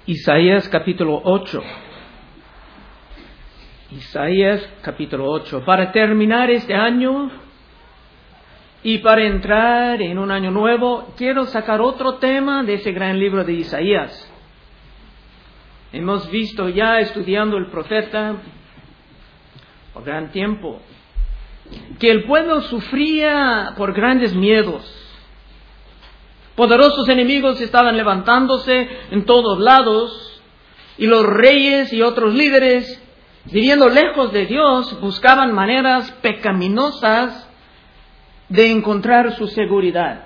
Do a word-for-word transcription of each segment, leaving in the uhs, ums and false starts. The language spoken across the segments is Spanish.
Isaías capítulo ocho. Isaías capítulo ocho. Para terminar este año y para entrar en un año nuevo, quiero sacar otro tema de ese gran libro de Isaías. Hemos visto ya estudiando el profeta por gran tiempo que el pueblo sufría por grandes miedos. Poderosos enemigos estaban levantándose en todos lados y los reyes y otros líderes, viviendo lejos de Dios, buscaban maneras pecaminosas de encontrar su seguridad.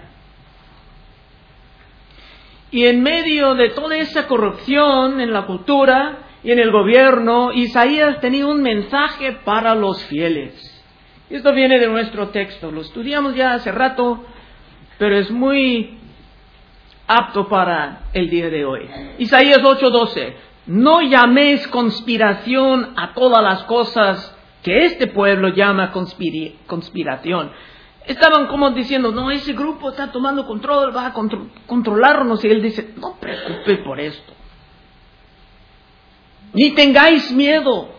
Y en medio de toda esa corrupción en la cultura y en el gobierno, Isaías tenía un mensaje para los fieles. Esto viene de nuestro texto, lo estudiamos ya hace rato, pero es muy apto para el día de hoy. Isaías ocho doce. No llaméis conspiración a todas las cosas que este pueblo llama conspiri- conspiración. Estaban como diciendo, no, ese grupo está tomando control, va a contro- controlarnos. Y él dice, no preocupe por esto. Ni tengáis miedo.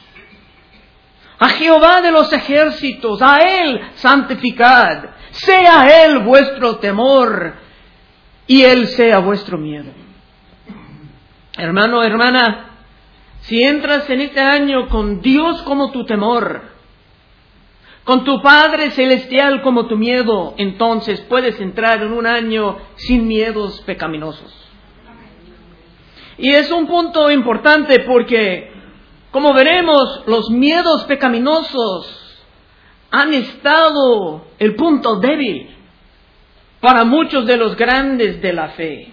A Jehová de los ejércitos, a Él santificad. Sea Él vuestro temor y Él sea vuestro miedo. Hermano, hermana, si entras en este año con Dios como tu temor, con tu Padre Celestial como tu miedo, entonces puedes entrar en un año sin miedos pecaminosos. Y es un punto importante porque, como veremos, los miedos pecaminosos han estado el punto débil para muchos de los grandes de la fe.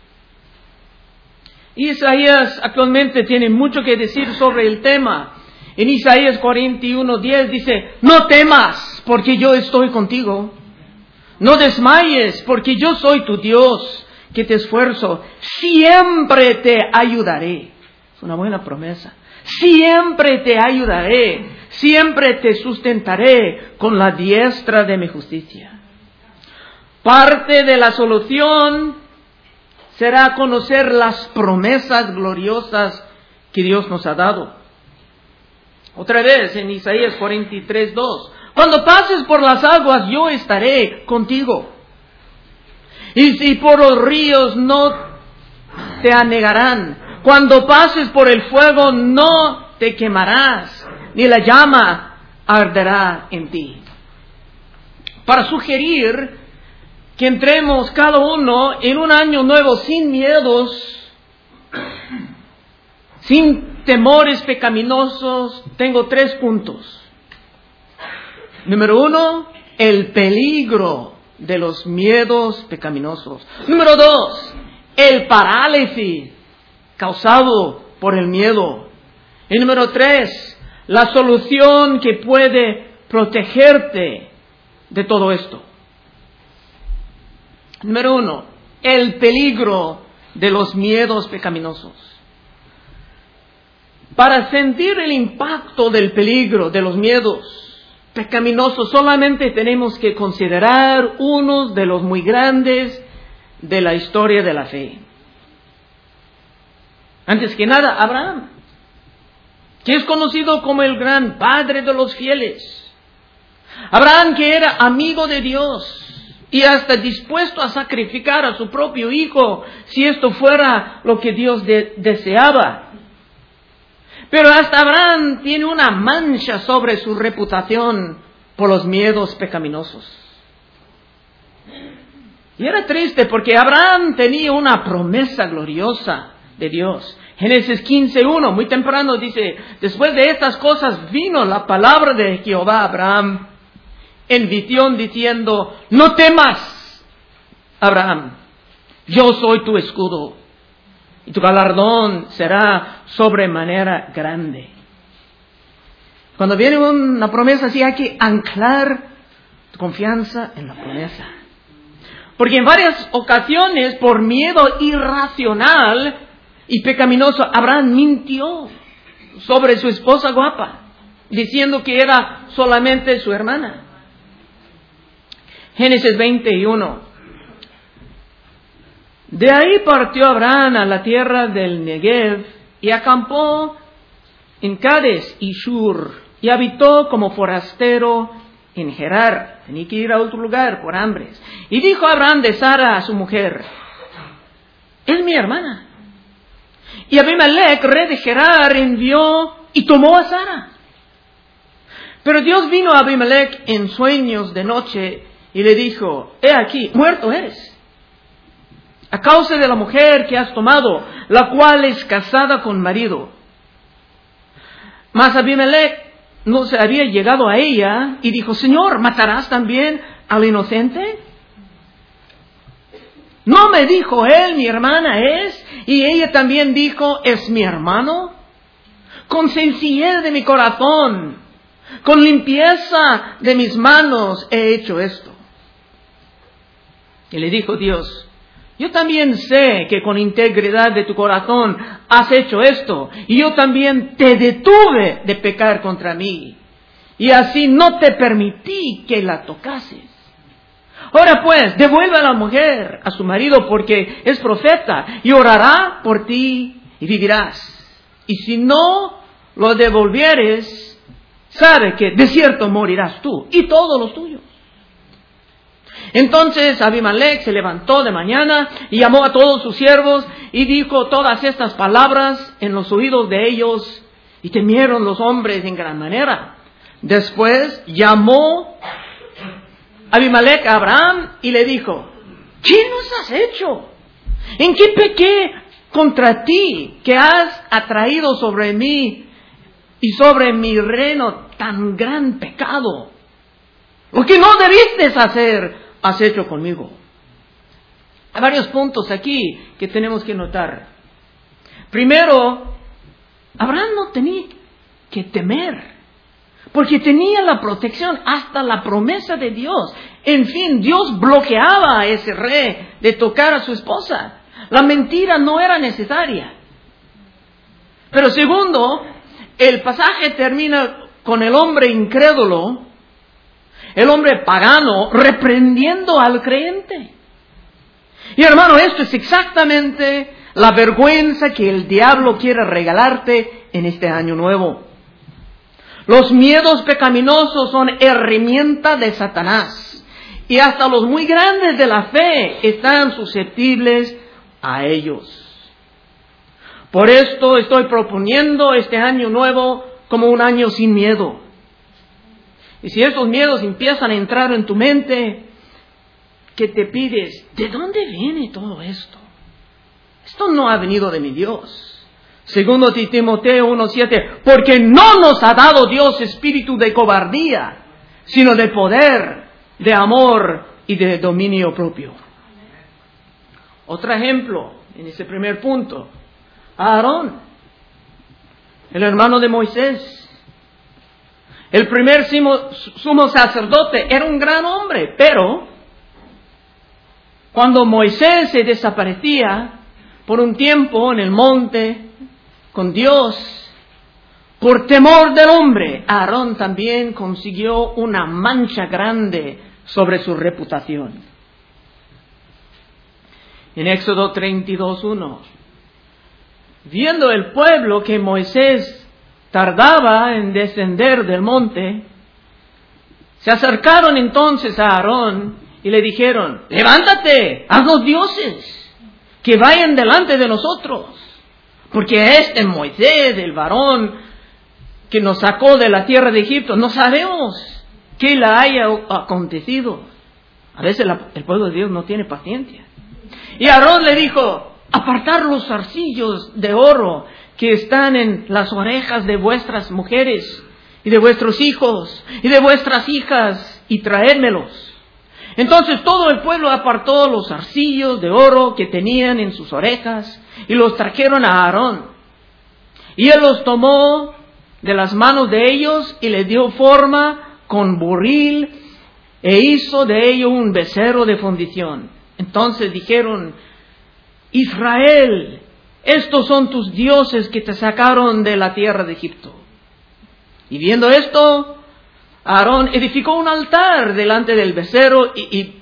Isaías actualmente tiene mucho que decir sobre el tema. En Isaías cuarenta y uno diez dice, no temas, porque yo estoy contigo. No desmayes, porque yo soy tu Dios, que te esfuerzo. Siempre te ayudaré. Es una buena promesa. Siempre te ayudaré. Siempre te sustentaré con la diestra de mi justicia. Parte de la solución será conocer las promesas gloriosas que Dios nos ha dado. Otra vez en Isaías cuarenta y tres dos. Cuando pases por las aguas, yo estaré contigo. Y si por los ríos no te anegarán. Cuando pases por el fuego, no te quemarás, ni la llama arderá en ti. Para sugerir que entremos cada uno en un año nuevo sin miedos, sin temores pecaminosos, tengo tres puntos. Número uno, el peligro de los miedos pecaminosos. Número dos, el parálisis causado por el miedo. Y número tres, la solución que puede protegerte de todo esto. Número uno, el peligro de los miedos pecaminosos. Para sentir el impacto del peligro de los miedos pecaminosos, solamente tenemos que considerar unos de los muy grandes de la historia de la fe. Antes que nada, Abraham, que es conocido como el gran padre de los fieles. Abraham, que era amigo de Dios y hasta dispuesto a sacrificar a su propio hijo si esto fuera lo que Dios de- deseaba. Pero hasta Abraham tiene una mancha sobre su reputación por los miedos pecaminosos. Y era triste porque Abraham tenía una promesa gloriosa de Dios. Génesis quince uno, muy temprano dice, después de estas cosas vino la palabra de Jehová a Abraham en visión diciendo, no temas, Abraham, yo soy tu escudo y tu galardón será sobremanera grande. Cuando viene una promesa así hay que anclar tu confianza en la promesa. Porque en varias ocasiones, por miedo irracional y pecaminoso, Abraham mintió sobre su esposa guapa, diciendo que era solamente su hermana. Génesis veintiuno. De ahí partió Abraham a la tierra del Negev y acampó en Cades y Shur y habitó como forastero en Gerar. Tenía que ir a otro lugar por hambres. Y dijo Abraham de Sara a su mujer: es mi hermana. Y Abimelech, rey de Gerar, envió y tomó a Sara. Pero Dios vino a Abimelech en sueños de noche y le dijo: he aquí, muerto eres, a causa de la mujer que has tomado, la cual es casada con marido. Mas Abimelech no se había llegado a ella y dijo: Señor, ¿matarás también al inocente? ¿No me dijo él, mi hermana es? Y ella también dijo: es mi hermano. Con sencillez de mi corazón, con limpieza de mis manos he hecho esto. Y le dijo Dios: yo también sé que con integridad de tu corazón has hecho esto, y yo también te detuve de pecar contra mí, y así no te permití que la tocases. Ahora pues, devuelve a la mujer a su marido, porque es profeta, y orará por ti y vivirás. Y si no lo devolvieres, sabe que de cierto morirás tú y todos los tuyos. Entonces Abimelech se levantó de mañana y llamó a todos sus siervos y dijo todas estas palabras en los oídos de ellos, y temieron los hombres en gran manera. Después llamó Abimelech a Abraham y le dijo: ¿qué nos has hecho? ¿En qué pequé contra ti que has atraído sobre mí y sobre mi reino tan gran pecado? Lo que no debiste hacer has hecho conmigo. Hay varios puntos aquí que tenemos que notar. Primero, Abraham no tenía que temer, porque tenía la protección, hasta la promesa de Dios. En fin, Dios bloqueaba a ese rey de tocar a su esposa. La mentira no era necesaria. Pero segundo, el pasaje termina con el hombre incrédulo, el hombre pagano, reprendiendo al creyente. Y hermano, esto es exactamente la vergüenza que el diablo quiere regalarte en este año nuevo. Los miedos pecaminosos son herramienta de Satanás, y hasta los muy grandes de la fe están susceptibles a ellos. Por esto estoy proponiendo este año nuevo como un año sin miedo. Y si esos miedos empiezan a entrar en tu mente, ¿qué te pides? ¿De dónde viene todo esto? Esto no ha venido de mi Dios. Segundo Timoteo uno siete, porque no nos ha dado Dios espíritu de cobardía, sino de poder, de amor y de dominio propio. Otro ejemplo, en ese primer punto, Aarón, el hermano de Moisés. El primer sumo sacerdote era un gran hombre, pero cuando Moisés se desaparecía por un tiempo en el monte con Dios, por temor del hombre, Aarón también consiguió una mancha grande sobre su reputación. En Éxodo treinta y dos uno, viendo el pueblo que Moisés tardaba en descender del monte, se acercaron entonces a Aarón y le dijeron: levántate, haznos dioses que vayan delante de nosotros, porque este Moisés, el varón que nos sacó de la tierra de Egipto, no sabemos qué le haya acontecido. A veces la, el pueblo de Dios no tiene paciencia. Y Aarón le dijo: apartar los zarcillos de oro que están en las orejas de vuestras mujeres y de vuestros hijos y de vuestras hijas, y traédmelos. Entonces todo el pueblo apartó los zarcillos de oro que tenían en sus orejas y los trajeron a Aarón. Y él los tomó de las manos de ellos y les dio forma con buril e hizo de ello un becerro de fundición. Entonces dijeron: Israel, estos son tus dioses que te sacaron de la tierra de Egipto. Y viendo esto, Aarón edificó un altar delante del becerro y, y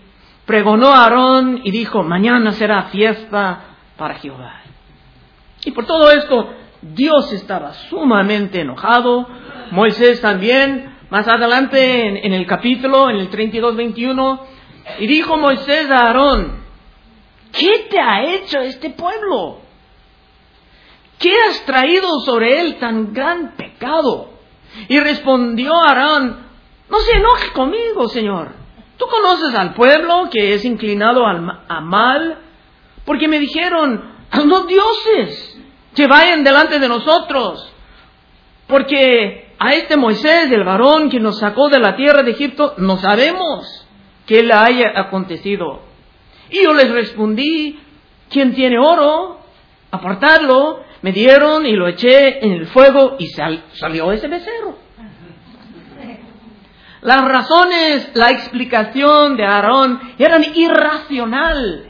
pregonó a Aarón y dijo, mañana será fiesta para Jehová. Y por todo esto, Dios estaba sumamente enojado. Moisés también, más adelante en, en el capítulo, en el treinta y dos, veintiuno, y dijo Moisés a Aarón, ¿qué te ha hecho este pueblo? ¿Qué has traído sobre él tan gran pecado? Y respondió Aarón, no se enoje conmigo, Señor. Tú conoces al pueblo que es inclinado al, a mal, porque me dijeron, los dioses que vayan delante de nosotros, porque a este Moisés, el varón que nos sacó de la tierra de Egipto, no sabemos qué le haya acontecido. Y yo les respondí, ¿quién tiene oro? Apartadlo. Me dieron y lo eché en el fuego y sal, salió ese becerro. Las razones, la explicación de Aarón eran irracional.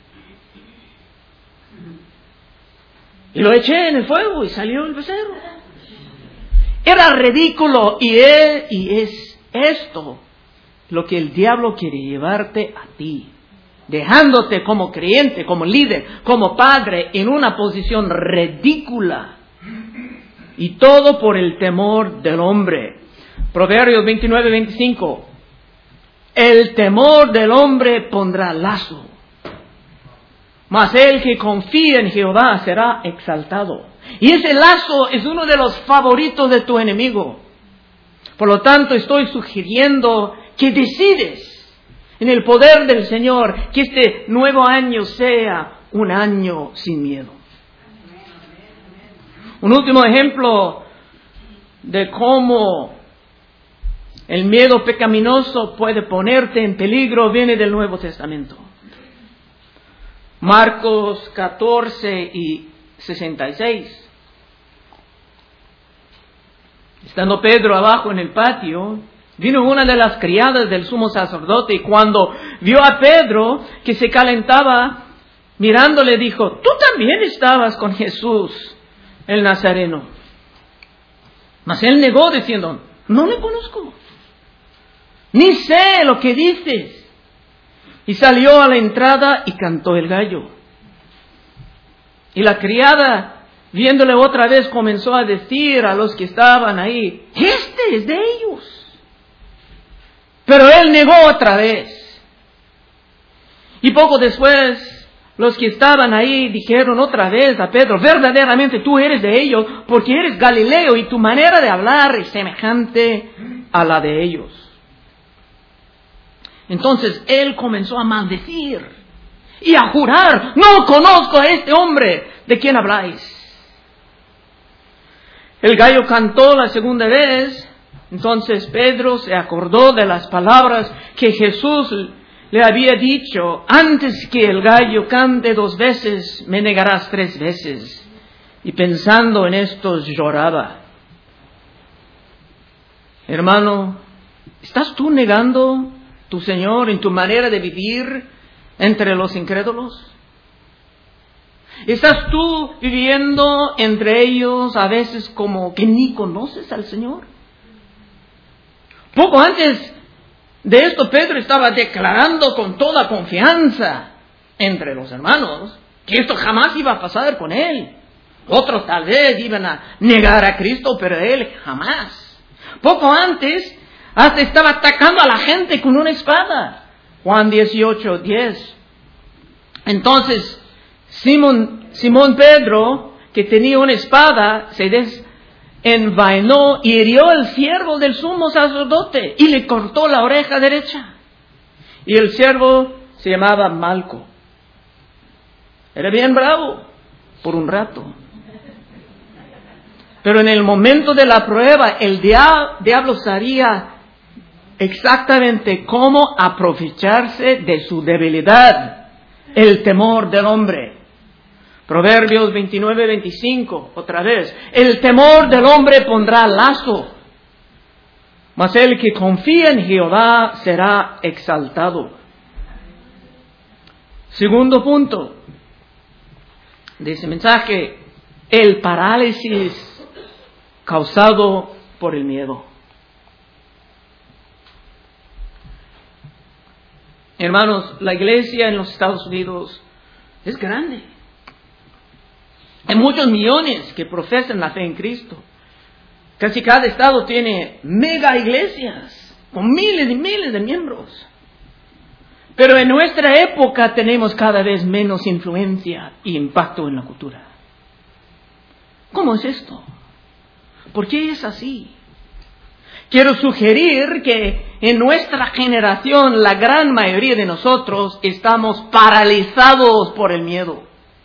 Y lo eché en el fuego y salió el becerro. Era ridículo y es, y es esto lo que el diablo quiere llevarte a ti. Dejándote como creyente, como líder, como padre en una posición ridícula. Y todo por el temor del hombre. Proverbios veintinueve, veinticinco. El temor del hombre pondrá lazo, mas el que confía en Jehová será exaltado. Y ese lazo es uno de los favoritos de tu enemigo. Por lo tanto, estoy sugiriendo que decides en el poder del Señor que este nuevo año sea un año sin miedo. Un último ejemplo de cómo el miedo pecaminoso puede ponerte en peligro viene del Nuevo Testamento. Marcos catorce y sesenta y seis. Estando Pedro abajo en el patio, vino una de las criadas del sumo sacerdote y cuando vio a Pedro que se calentaba, mirándole dijo, tú también estabas con Jesús, el Nazareno. Mas él negó diciendo, no le conozco, ni sé lo que dices. Y salió a la entrada y cantó el gallo. Y la criada, viéndole otra vez, comenzó a decir a los que estaban ahí, este es de ellos. Pero él negó otra vez. Y poco después, los que estaban ahí dijeron otra vez a Pedro, verdaderamente tú eres de ellos, porque eres Galileo y tu manera de hablar es semejante a la de ellos. Entonces él comenzó a maldecir y a jurar, no conozco a este hombre de quien habláis. El gallo cantó la segunda vez. Entonces Pedro se acordó de las palabras que Jesús le había dicho, antes que el gallo cante dos veces, me negarás tres veces. Y pensando en esto lloraba. Hermano, ¿estás tú negando tu Señor en tu manera de vivir entre los incrédulos? ¿Estás tú viviendo entre ellos a veces como que ni conoces al Señor? Poco antes de esto, Pedro estaba declarando con toda confianza entre los hermanos que esto jamás iba a pasar con él. Otros tal vez iban a negar a Cristo, pero él jamás. Poco antes, hasta estaba atacando a la gente con una espada. Juan dieciocho, diez. Entonces, Simón, Simón Pedro, que tenía una espada, se desenvainó y hirió al siervo del sumo sacerdote y le cortó la oreja derecha. Y el siervo se llamaba Malco. Era bien bravo por un rato. Pero en el momento de la prueba, el diablo sabía exactamente cómo aprovecharse de su debilidad, el temor del hombre. Proverbios veintinueve, veinticinco, otra vez. El temor del hombre pondrá lazo, mas el que confía en Jehová será exaltado. Segundo punto de ese mensaje, el parálisis causado por el miedo. Hermanos, la iglesia en los Estados Unidos es grande. Hay muchos millones que profesan la fe en Cristo. Casi cada estado tiene mega iglesias con miles y miles de miembros. Pero en nuestra época tenemos cada vez menos influencia y impacto en la cultura. ¿Cómo es esto? ¿Por qué es así? Quiero sugerir que en nuestra generación la gran mayoría de nosotros estamos paralizados por el miedo.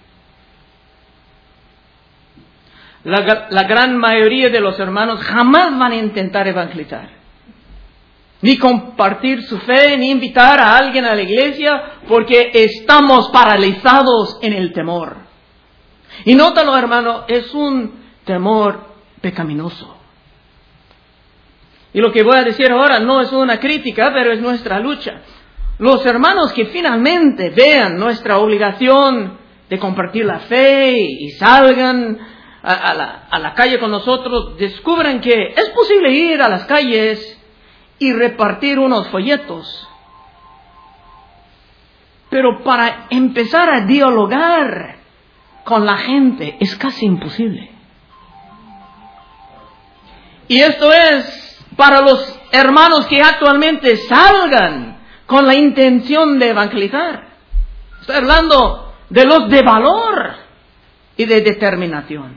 La, la gran mayoría de los hermanos jamás van a intentar evangelizar, ni compartir su fe, ni invitar a alguien a la iglesia, porque estamos paralizados en el temor. Y nótalo, hermano, es un temor pecaminoso. Y lo que voy a decir ahora no es una crítica, pero es nuestra lucha. Los hermanos que finalmente vean nuestra obligación de compartir la fe y salgan a, a, la, a la calle con nosotros, descubran que es posible ir a las calles y repartir unos folletos. Pero para empezar a dialogar con la gente es casi imposible. Y esto es para los hermanos que actualmente salgan con la intención de evangelizar. Estoy hablando de los de valor y de determinación.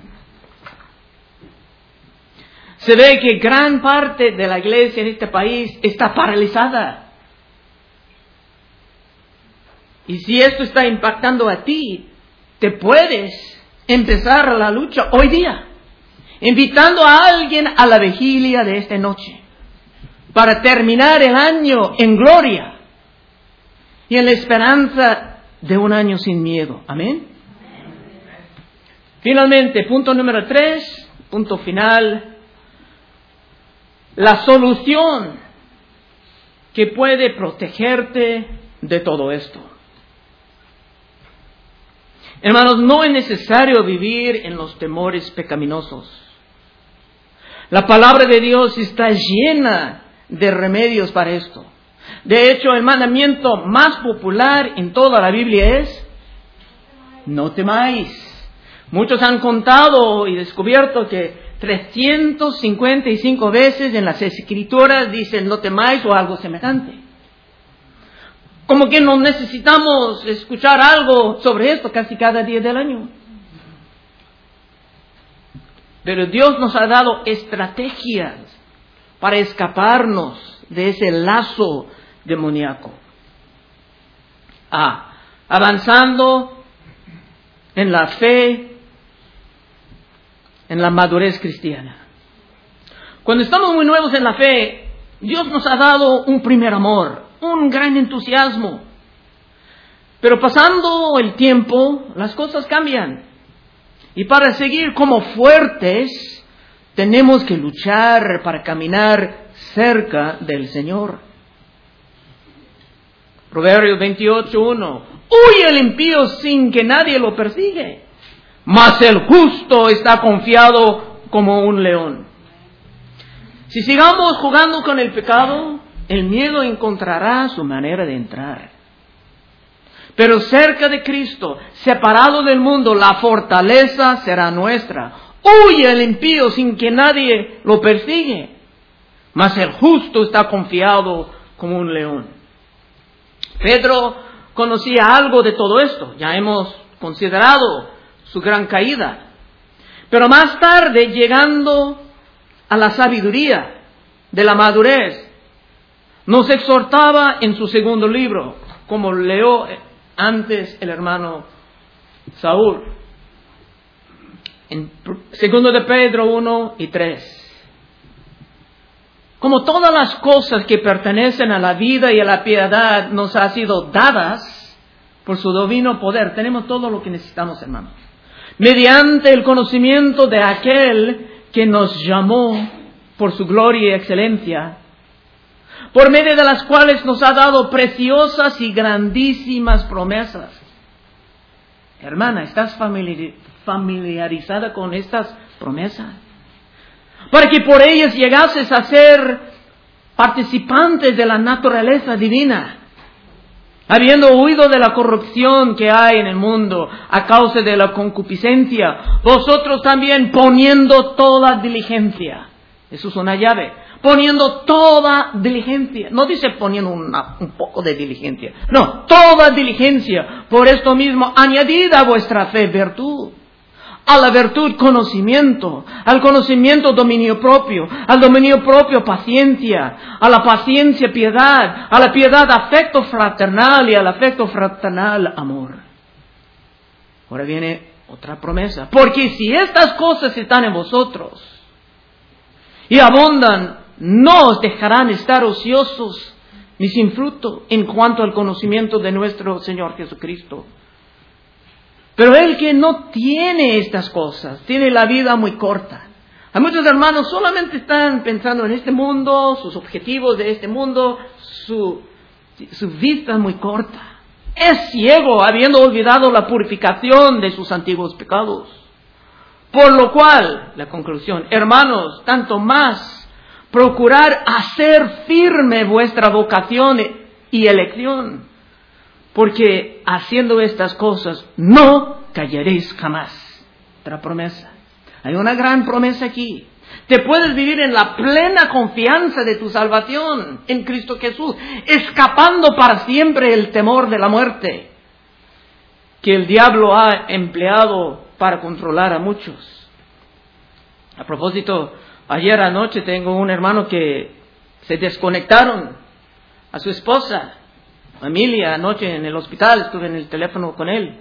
Se ve que gran parte de la iglesia en este país está paralizada. Y si esto está impactando a ti, te puedes empezar la lucha hoy día, invitando a alguien a la vigilia de esta noche, para terminar el año en gloria y en la esperanza de un año sin miedo. Amén. Finalmente, punto número tres, punto final. La solución que puede protegerte de todo esto. Hermanos, no es necesario vivir en los temores pecaminosos. La palabra de Dios está llena de remedios para esto. De hecho, el mandamiento más popular en toda la Biblia es: no temáis. Muchos han contado y descubierto que trescientas cincuenta y cinco veces en las Escrituras dicen no temáis o algo semejante. Como que no necesitamos escuchar algo sobre esto casi cada día del año. Pero Dios nos ha dado estrategias para escaparnos de ese lazo demoníaco. Ah, avanzando en la fe, en la madurez cristiana. Cuando estamos muy nuevos en la fe, Dios nos ha dado un primer amor, un gran entusiasmo. Pero pasando el tiempo, las cosas cambian. Y para seguir como fuertes, tenemos que luchar para caminar cerca del Señor. Proverbios veintiocho uno. Huye el impío sin que nadie lo persigue, mas el justo está confiado como un león. Si sigamos jugando con el pecado, el miedo encontrará su manera de entrar. Pero cerca de Cristo, separado del mundo, la fortaleza será nuestra. Huye el impío sin que nadie lo persigue, mas el justo está confiado como un león. Pedro conocía algo de todo esto. Ya hemos considerado su gran caída. Pero más tarde, llegando a la sabiduría de la madurez, nos exhortaba en su segundo libro, como leyó antes el hermano Saúl, en segundo de Pedro uno y tres. Como todas las cosas que pertenecen a la vida y a la piedad nos han sido dadas por su divino poder, tenemos todo lo que necesitamos, hermanos, mediante el conocimiento de aquel que nos llamó por su gloria y excelencia, por medio de las cuales nos ha dado preciosas y grandísimas promesas. Hermana, ¿estás familiarizada con estas promesas? Para que por ellas llegases a ser participantes de la naturaleza divina, Habiendo huido de la corrupción que hay en el mundo a causa de la concupiscencia, vosotros también poniendo toda diligencia. Eso es una llave. Poniendo toda diligencia. No dice poniendo una, un poco de diligencia. No, toda diligencia. Por esto mismo, añadid a vuestra fe virtud. A la virtud conocimiento, al conocimiento dominio propio, al dominio propio paciencia, a la paciencia piedad, a la piedad afecto fraternal y al afecto fraternal amor. Ahora viene otra promesa, porque si estas cosas están en vosotros y abundan, no os dejarán estar ociosos ni sin fruto en cuanto al conocimiento de nuestro Señor Jesucristo. Pero el que no tiene estas cosas, tiene la vida muy corta. Hay muchos hermanos solamente están pensando en este mundo, sus objetivos de este mundo, su, su vista es muy corta. Es ciego, habiendo olvidado la purificación de sus antiguos pecados. Por lo cual, la conclusión, hermanos, tanto más procurar hacer firme vuestra vocación y elección. Porque haciendo estas cosas no callaréis jamás. Otra promesa. Hay una gran promesa aquí. Te puedes vivir en la plena confianza de tu salvación en Cristo Jesús, escapando para siempre el temor de la muerte que el diablo ha empleado para controlar a muchos. A propósito, ayer anoche tengo un hermano que se desconectaron a su esposa. Familia, anoche en el hospital, estuve en el teléfono con él.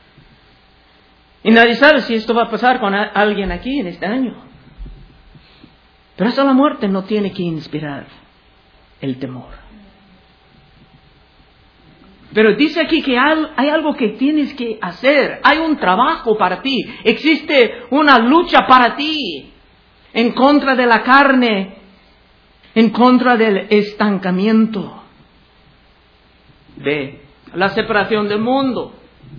Y nadie sabe si esto va a pasar con a- alguien aquí en este año. Pero hasta la muerte no tiene que inspirar el temor. Pero dice aquí que hay, hay algo que tienes que hacer. Hay un trabajo para ti. Existe una lucha para ti. En contra de la carne. En contra del estancamiento. De la separación del mundo.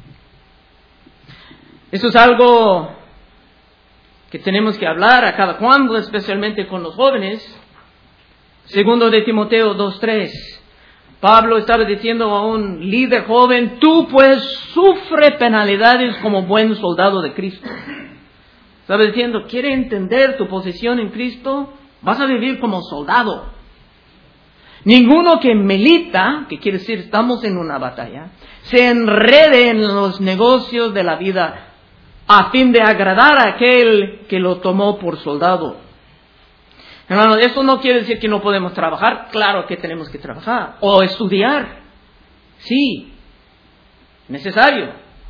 Eso es algo que tenemos que hablar a cada cuando, especialmente con los jóvenes. Segundo de Timoteo dos tres. Pablo estaba diciendo a un líder joven, tú pues sufre penalidades como buen soldado de Cristo. Estaba diciendo, ¿quiere entender tu posición en Cristo? Vas a vivir como soldado. Ninguno que milita, que quiere decir estamos en una batalla, se enrede en los negocios de la vida a fin de agradar a aquel que lo tomó por soldado. Hermano, eso no quiere decir que no podemos trabajar. Claro que tenemos que trabajar. O estudiar. Sí, necesario.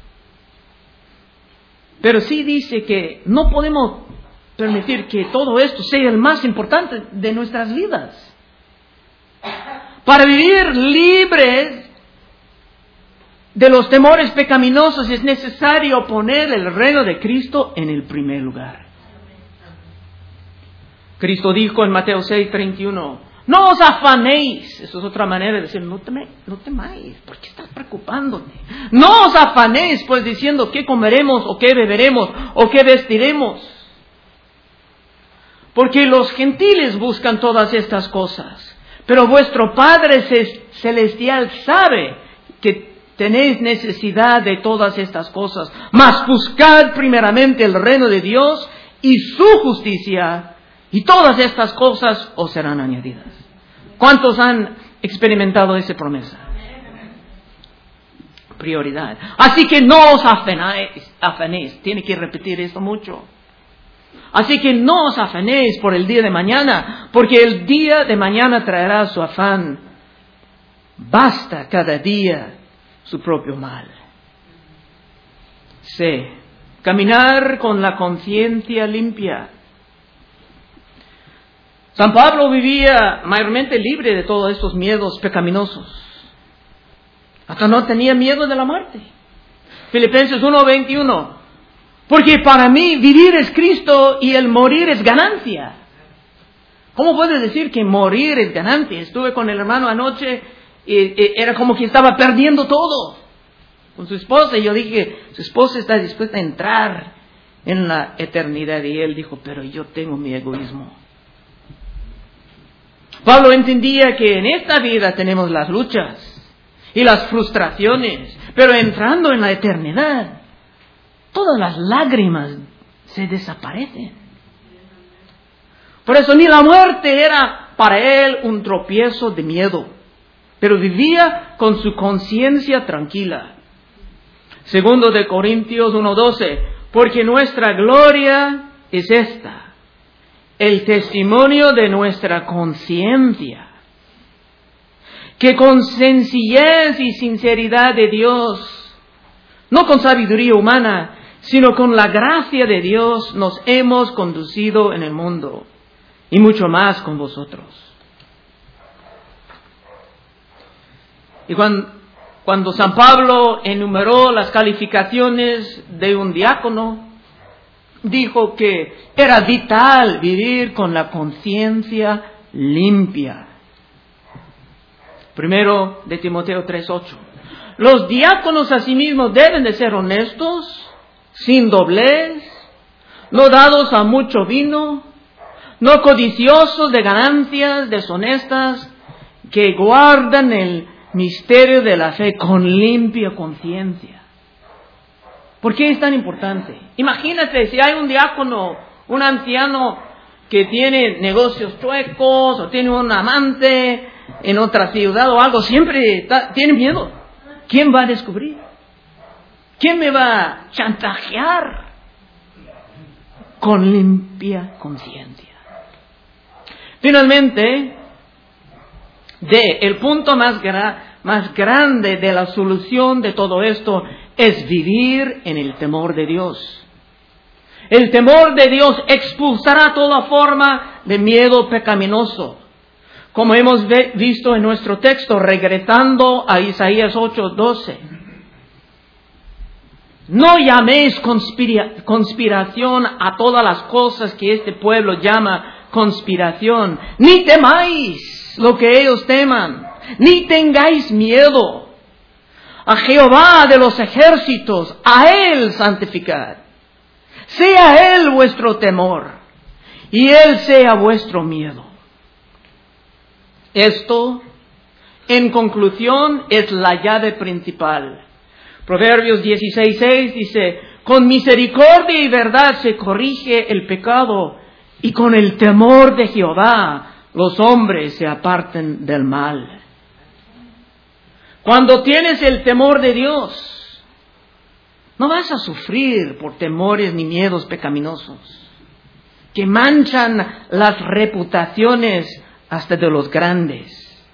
Pero sí dice que no podemos permitir que todo esto sea el más importante de nuestras vidas. Para vivir libres de los temores pecaminosos es necesario poner el reino de Cristo en el primer lugar. Cristo dijo en Mateo seis treinta y uno, no os afanéis. Eso es otra manera de decir, no, teme, no temáis, ¿por qué estás preocupándote? No os afanéis, pues diciendo qué comeremos, o qué beberemos, o qué vestiremos. Porque los gentiles buscan todas estas cosas. Pero vuestro Padre Celestial sabe que tenéis necesidad de todas estas cosas. Mas buscad primeramente el reino de Dios y su justicia, y todas estas cosas os serán añadidas. ¿Cuántos han experimentado esa promesa? Prioridad. Así que no os afanéis, afanéis. Tiene que repetir esto mucho. Así que no os afanéis por el día de mañana, porque el día de mañana traerá su afán. Basta cada día su propio mal. C. Caminar con la conciencia limpia. San Pablo vivía mayormente libre de todos estos miedos pecaminosos. Hasta no tenía miedo de la muerte. Filipenses uno veintiuno. Porque para mí vivir es Cristo y el morir es ganancia. ¿Cómo puedes decir que morir es ganancia? Estuve con el hermano anoche y, y era como que estaba perdiendo todo con su esposa. Y yo dije, su esposa está dispuesta a entrar en la eternidad. Y él dijo, pero yo tengo mi egoísmo. Pablo entendía que en esta vida tenemos las luchas. y las frustraciones, pero entrando en la eternidad, todas las lágrimas se desaparecen. Por eso ni la muerte era para él un tropiezo de miedo, pero vivía con su conciencia tranquila. Segundo de Corintios uno doce, porque nuestra gloria es esta, el testimonio de nuestra conciencia, que con sencillez y sinceridad de Dios, no con sabiduría humana, sino con la gracia de Dios, nos hemos conducido en el mundo, y mucho más con vosotros. Y cuando, cuando San Pablo enumeró las calificaciones de un diácono, dijo que era vital vivir con la conciencia limpia. Primero de Timoteo tres ocho. Los diáconos asimismo deben de ser honestos, sin doblez, no dados a mucho vino, no codiciosos de ganancias deshonestas, que guardan el misterio de la fe con limpia conciencia. ¿Por qué es tan importante? Imagínate si hay un diácono, un anciano que tiene negocios chuecos o tiene un amante en otra ciudad o algo, siempre está, tiene miedo. ¿Quién va a descubrir? ¿Quién me va a chantajear? Con limpia conciencia. Finalmente, D, el punto más, gra- más grande de la solución de todo esto es vivir en el temor de Dios. El temor de Dios expulsará toda forma de miedo pecaminoso. Como hemos ve- visto en nuestro texto, regresando a Isaías ocho doce. No llaméis conspira- conspiración a todas las cosas que este pueblo llama conspiración, ni temáis lo que ellos teman, ni tengáis miedo. A Jehová de los ejércitos, a Él santificad. Sea Él vuestro temor, y Él sea vuestro miedo. Esto, en conclusión, es la llave principal. Proverbios dieciséis seis dice, con misericordia y verdad se corrige el pecado, y con el temor de Jehová los hombres se aparten del mal. Cuando tienes el temor de Dios, no vas a sufrir por temores ni miedos pecaminosos que manchan las reputaciones hasta de los grandes.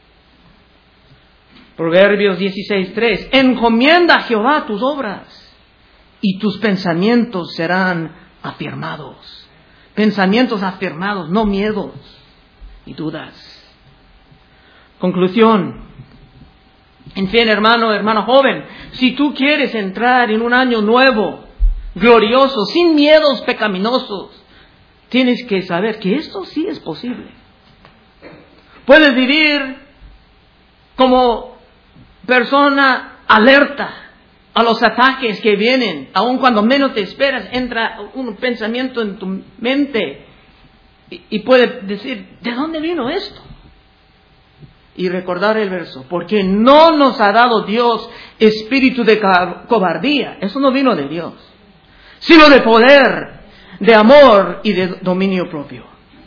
Proverbios dieciséis tres, encomienda a Jehová tus obras y tus pensamientos serán afirmados. Pensamientos afirmados, no miedos y dudas. Conclusión. En fin, hermano, hermano joven, si tú quieres entrar en un año nuevo, glorioso, sin miedos pecaminosos, tienes que saber que esto sí es posible. Puedes vivir como persona alerta a los ataques que vienen, aun cuando menos te esperas, entra un pensamiento en tu mente y, y puede decir, ¿de dónde vino esto? Y recordar el verso, porque no nos ha dado Dios espíritu de cobardía, eso no vino de Dios, sino de poder, de amor y de dominio propio.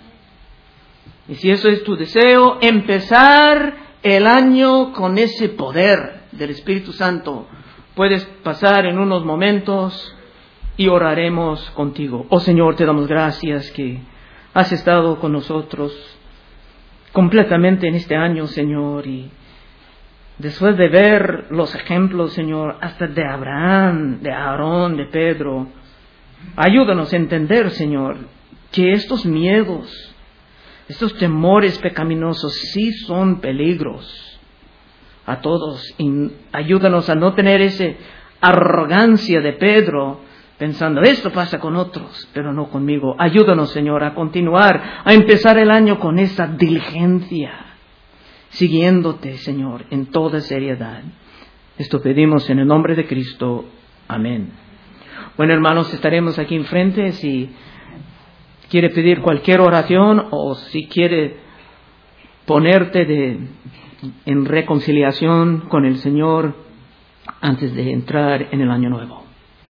Y si eso es tu deseo, empezar el año con ese poder del Espíritu Santo, puedes pasar en unos momentos y oraremos contigo. Oh Señor, te damos gracias que has estado con nosotros completamente en este año, Señor, y después de ver los ejemplos, Señor, hasta de Abraham, de Aarón, de Pedro, ayúdanos a entender, Señor, que estos miedos, estos temores pecaminosos sí son peligros a todos, y ayúdanos a no tener esa arrogancia de Pedro, pensando, esto pasa con otros, pero no conmigo. Ayúdanos, Señor, a continuar, a empezar el año con esa diligencia, siguiéndote, Señor, en toda seriedad. Esto pedimos en el nombre de Cristo. Amén. Bueno, hermanos, estaremos aquí enfrente. Si quiere pedir cualquier oración o si quiere ponerte de en reconciliación con el Señor antes de entrar en el año nuevo.